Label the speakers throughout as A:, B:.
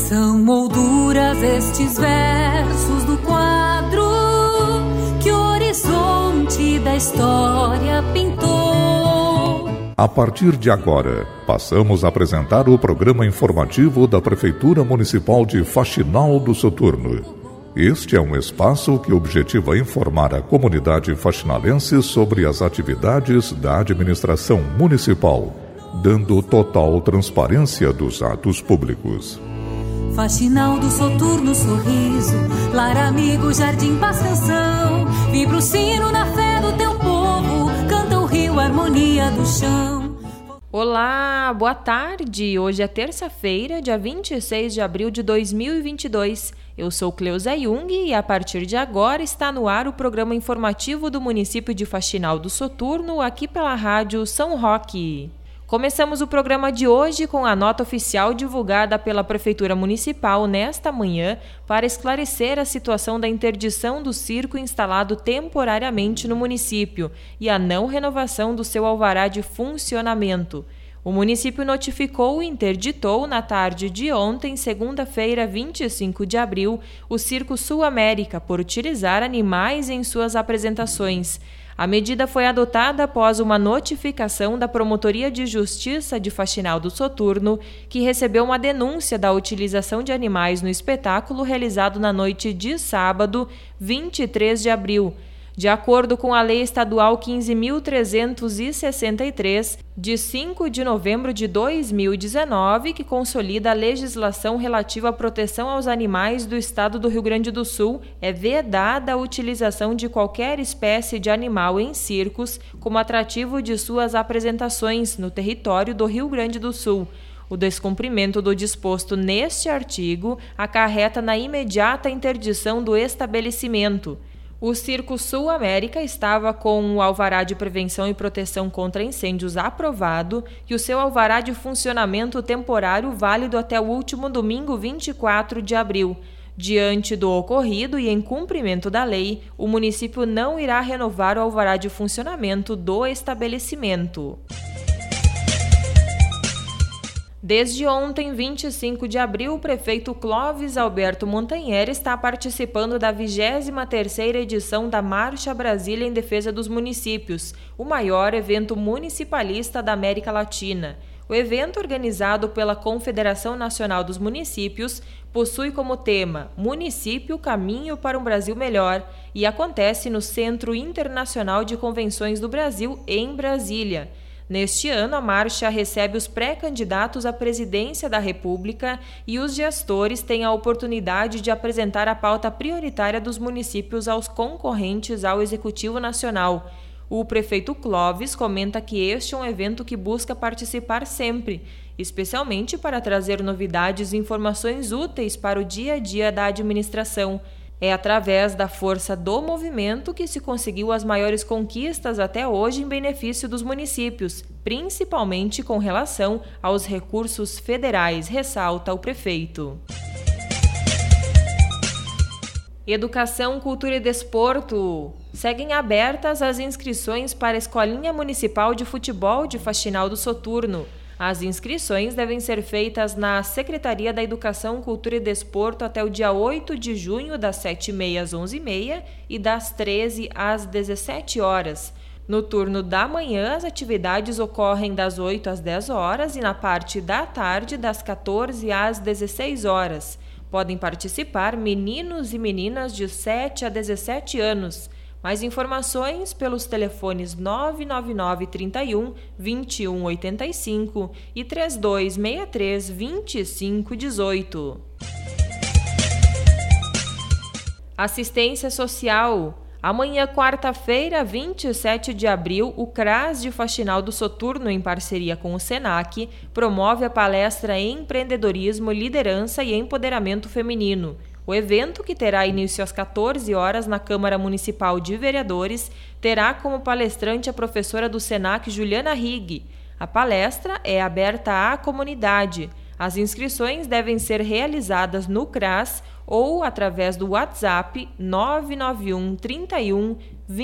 A: São molduras estes versos do quadro que o horizonte da história pintou.
B: A partir de agora, passamos a apresentar o programa informativo da Prefeitura Municipal de Faxinal do Soturno. Este é um espaço que objetiva informar a comunidade faxinalense sobre as atividades da administração municipal, dando total transparência dos atos públicos.
A: Faxinal do Soturno, sorriso, lar amigo, jardim, paz, canção. Vibra o sino na fé do teu povo, canta o rio, harmonia do chão.
C: Olá, boa tarde. Hoje é terça-feira, dia 26 de abril de 2022. Eu sou Cleusa Jung e a partir de agora está no ar o programa informativo do município de Faxinal do Soturno, aqui pela rádio São Roque. Começamos o programa de hoje com a nota oficial divulgada pela Prefeitura Municipal nesta manhã para esclarecer a situação da interdição do circo instalado temporariamente no município e a não renovação do seu alvará de funcionamento. O município notificou e interditou na tarde de ontem, segunda-feira, 25 de abril, o Circo Sul América por utilizar animais em suas apresentações. A medida foi adotada após uma notificação da Promotoria de Justiça de Faxinal do Soturno, que recebeu uma denúncia da utilização de animais no espetáculo realizado na noite de sábado, 23 de abril. De acordo com a Lei Estadual 15.363, de 5 de novembro de 2019, que consolida a legislação relativa à proteção aos animais do Estado do Rio Grande do Sul, é vedada a utilização de qualquer espécie de animal em circos como atrativo de suas apresentações no território do Rio Grande do Sul. O descumprimento do disposto neste artigo acarreta na imediata interdição do estabelecimento. O Circo Sul América estava com o alvará de prevenção e proteção contra incêndios aprovado e o seu alvará de funcionamento temporário válido até o último domingo 24 de abril. Diante do ocorrido e em cumprimento da lei, o município não irá renovar o alvará de funcionamento do estabelecimento. Desde ontem, 25 de abril, o prefeito Clóvis Alberto Montanher está participando da 23ª edição da Marcha Brasília em Defesa dos Municípios, o maior evento municipalista da América Latina. O evento, organizado pela Confederação Nacional dos Municípios, possui como tema Município, Caminho para um Brasil Melhor e acontece no Centro Internacional de Convenções do Brasil, em Brasília. Neste ano, a marcha recebe os pré-candidatos à presidência da República e os gestores têm a oportunidade de apresentar a pauta prioritária dos municípios aos concorrentes ao Executivo Nacional. O prefeito Clóvis comenta que este é um evento que busca participar sempre, especialmente para trazer novidades e informações úteis para o dia a dia da administração. É através da força do movimento que se conseguiu as maiores conquistas até hoje em benefício dos municípios, principalmente com relação aos recursos federais, ressalta o prefeito. Educação, Cultura e Desporto. Seguem abertas as inscrições para a Escolinha Municipal de Futebol de Faxinal do Soturno. As inscrições devem ser feitas na Secretaria da Educação, Cultura e Desporto até o dia 8 de junho, das 7h30 às 11h30 e das 13 às 17 horas. No turno da manhã, as atividades ocorrem das 8 às 10 horas e na parte da tarde, das 14 às 16 horas. Podem participar meninos e meninas de 7 a 17 anos. Mais informações pelos telefones 999 31 21 85 e 3263 25 18. Assistência Social. Amanhã, quarta-feira, 27 de abril, o CRAS de Faxinal do Soturno, em parceria com o SENAC, promove a palestra Empreendedorismo, Liderança e Empoderamento Feminino. O evento, que terá início às 14 horas na Câmara Municipal de Vereadores, terá como palestrante a professora do SENAC, Juliana Rigg. A palestra é aberta à comunidade. As inscrições devem ser realizadas no CRAS ou através do WhatsApp 991 31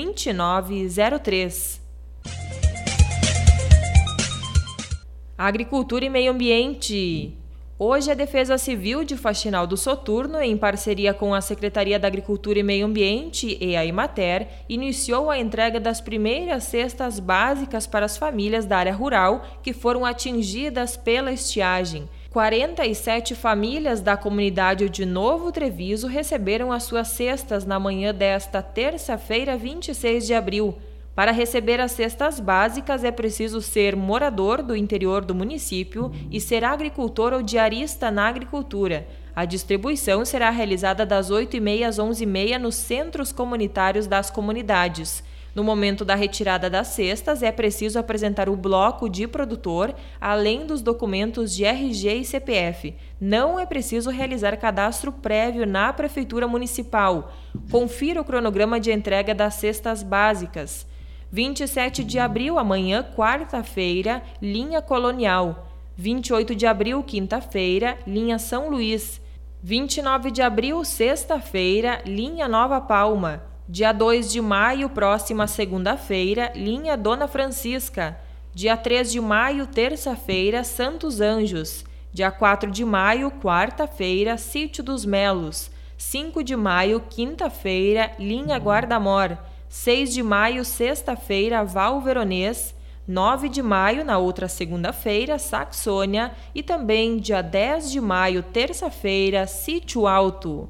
C: 2903. Agricultura e Meio Ambiente. Hoje, a Defesa Civil de Faxinal do Soturno, em parceria com a Secretaria da Agricultura e Meio Ambiente e a Emater, iniciou a entrega das primeiras cestas básicas para as famílias da área rural que foram atingidas pela estiagem. 47 famílias da comunidade de Novo Treviso receberam as suas cestas na manhã desta terça-feira, 26 de abril. Para receber as cestas básicas, é preciso ser morador do interior do município e ser agricultor ou diarista na agricultura. A distribuição será realizada das 8h30 às 11h30 nos centros comunitários das comunidades. No momento da retirada das cestas, é preciso apresentar o bloco de produtor, além dos documentos de RG e CPF. Não é preciso realizar cadastro prévio na Prefeitura Municipal. Confira o cronograma de entrega das cestas básicas. 27 de abril, amanhã, quarta-feira, linha Colonial. 28 de abril, quinta-feira, linha São Luís. 29 de abril, sexta-feira, linha Nova Palma. Dia 2 de maio, próxima segunda-feira, linha Dona Francisca. Dia 3 de maio, terça-feira, Santos Anjos. Dia 4 de maio, quarta-feira, Sítio dos Melos. 5 de maio, quinta-feira, linha Guarda-Mor. 6 de maio, sexta-feira, Val Veronês. 9 de maio, na outra segunda-feira, Saxônia. E também dia 10 de maio, terça-feira, Sítio Alto.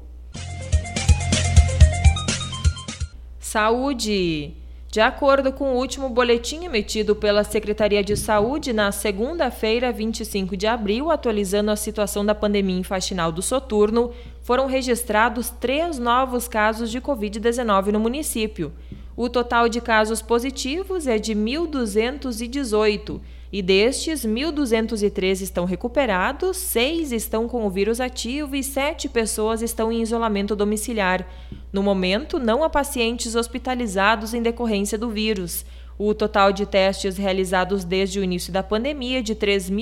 C: Saúde. De acordo com o último boletim emitido pela Secretaria de Saúde na segunda-feira, 25 de abril, atualizando a situação da pandemia em Faxinal do Soturno, foram registrados 3 novos casos de Covid-19 no município. O total de casos positivos é de 1.218 e destes, 1.203 estão recuperados, 6 estão com o vírus ativo e 7 pessoas estão em isolamento domiciliar. No momento, não há pacientes hospitalizados em decorrência do vírus. O total de testes realizados desde o início da pandemia é de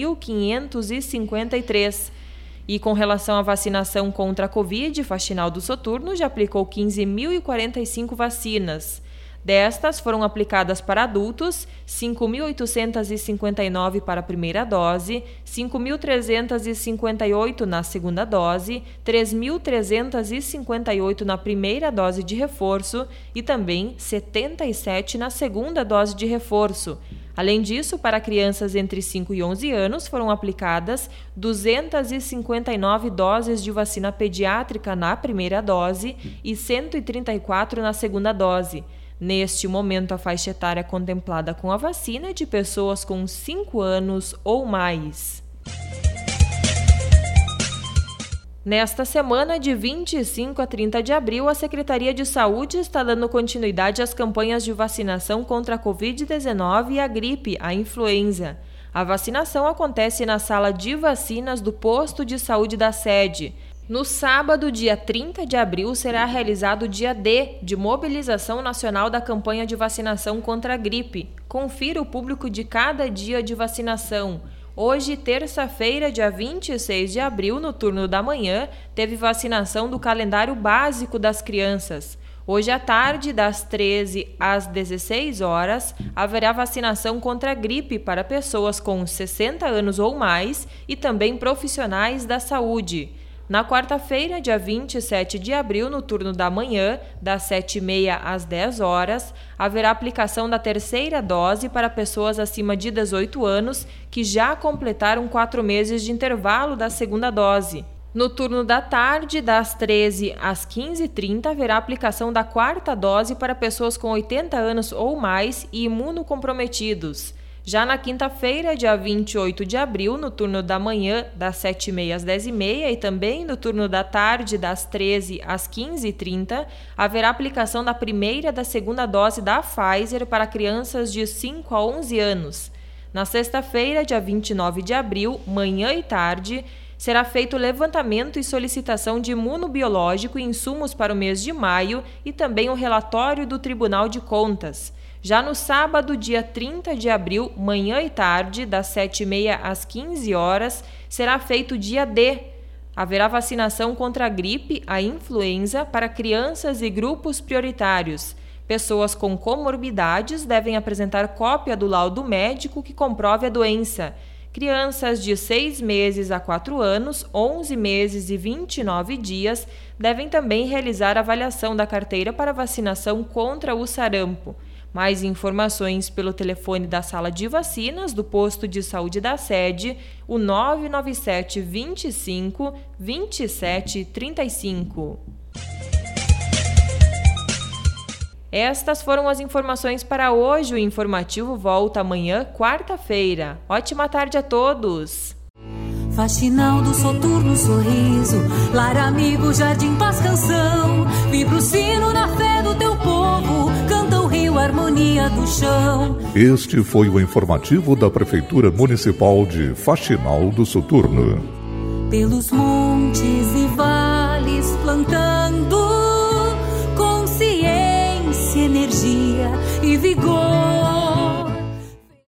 C: 3.553. E com relação à vacinação contra a Covid, Faxinal do Soturno já aplicou 15.045 vacinas. Destas, foram aplicadas para adultos 5.859 para a primeira dose, 5.358 na segunda dose, 3.358 na primeira dose de reforço e também 77 na segunda dose de reforço. Além disso, para crianças entre 5 e 11 anos, foram aplicadas 259 doses de vacina pediátrica na primeira dose e 134 na segunda dose. Neste momento, a faixa etária contemplada com a vacina é de pessoas com 5 anos ou mais. Nesta semana, de 25 a 30 de abril, a Secretaria de Saúde está dando continuidade às campanhas de vacinação contra a Covid-19 e a gripe, a influenza. A vacinação acontece na sala de vacinas do posto de saúde da sede. No sábado, dia 30 de abril, será realizado o dia D de mobilização nacional da campanha de vacinação contra a gripe. Confira o público de cada dia de vacinação. Hoje, terça-feira, dia 26 de abril, no turno da manhã, teve vacinação do calendário básico das crianças. Hoje à tarde, das 13 às 16 horas, haverá vacinação contra a gripe para pessoas com 60 anos ou mais e também profissionais da saúde. Na quarta-feira, dia 27 de abril, no turno da manhã, das 7h30 às 10 horas, haverá aplicação da terceira dose para pessoas acima de 18 anos que já completaram 4 meses de intervalo da segunda dose. No turno da tarde, das 13 às 15h30, haverá aplicação da quarta dose para pessoas com 80 anos ou mais e imunocomprometidos. Já na quinta-feira, dia 28 de abril, no turno da manhã, das 7h30 às 10h30 e também no turno da tarde, das 13 às 15h30, haverá aplicação da primeira e da segunda dose da Pfizer para crianças de 5 a 11 anos. Na sexta-feira, dia 29 de abril, manhã e tarde, será feito levantamento e solicitação de imunobiológico e insumos para o mês de maio e também o relatório do Tribunal de Contas. Já no sábado, dia 30 de abril, manhã e tarde, das 7h30 às 15 horas, será feito o dia D. Haverá vacinação contra a gripe, a influenza, para crianças e grupos prioritários. Pessoas com comorbidades devem apresentar cópia do laudo médico que comprove a doença. Crianças de 6 meses a 4 anos, 11 meses e 29 dias devem também realizar avaliação da carteira para vacinação contra o sarampo. Mais informações pelo telefone da sala de vacinas do posto de saúde da sede, o 997 25 27 35. Estas foram as informações para hoje. O informativo volta amanhã, quarta-feira. Ótima tarde a todos!
A: Faxinal do Soturno Sorriso, Lar Amigo, Jardim Paz Canção, vibra o sino na fé do teu povo, canta o rio, harmonia do chão.
B: Este foi o informativo da Prefeitura Municipal de Faxinal do Soturno.
A: Pelos montes e vales plantamos